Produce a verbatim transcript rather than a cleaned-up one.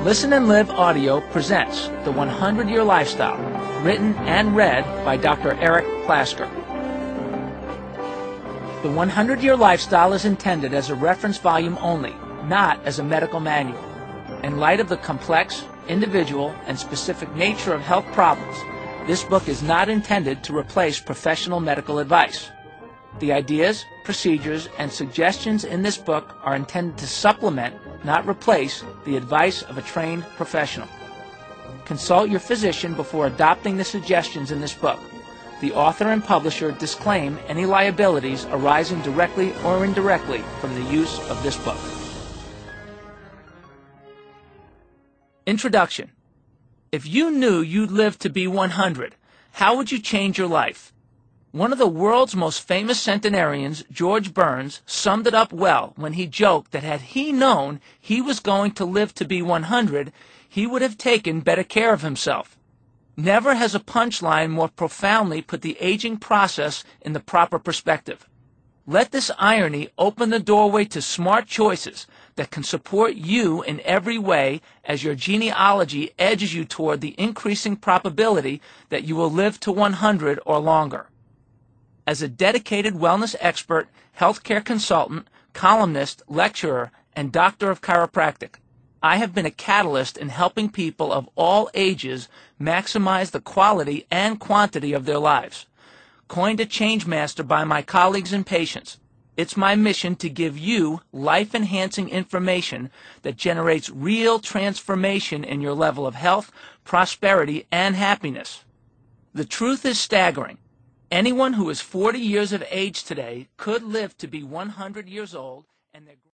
Listen and Live Audio presents The one hundred year Lifestyle, written and read by Doctor Eric Plasker. The one hundred year Lifestyle is intended as a reference volume only, not as a medical manual. In light of the complex, individual, and specific nature of health problems, this book is not intended to replace professional medical advice. The ideas, procedures, and suggestions in this book are intended to supplement, not replace, the advice of a trained professional. Consult your physician before adopting the suggestions in this book. The author and publisher disclaim any liabilities arising directly or indirectly from the use of this book. Introduction. If you knew you'd live to be one hundred, how would you change your life? One of the world's most famous centenarians, George Burns, summed it up well when he joked that had he known he was going to live to be one hundred, he would have taken better care of himself. Never has a punchline more profoundly put the aging process in the proper perspective. Let this irony open the doorway to smart choices that can support you in every way as your genealogy edges you toward the increasing probability that you will live to one hundred or longer. As a dedicated wellness expert, healthcare consultant, columnist, lecturer, and doctor of chiropractic, I have been a catalyst in helping people of all ages maximize the quality and quantity of their lives. Coined a change master by my colleagues and patients, it's my mission to give you life-enhancing information that generates real transformation in your level of health, prosperity, and happiness. The truth is staggering. Anyone who is forty years of age today could live to be one hundred years old, and their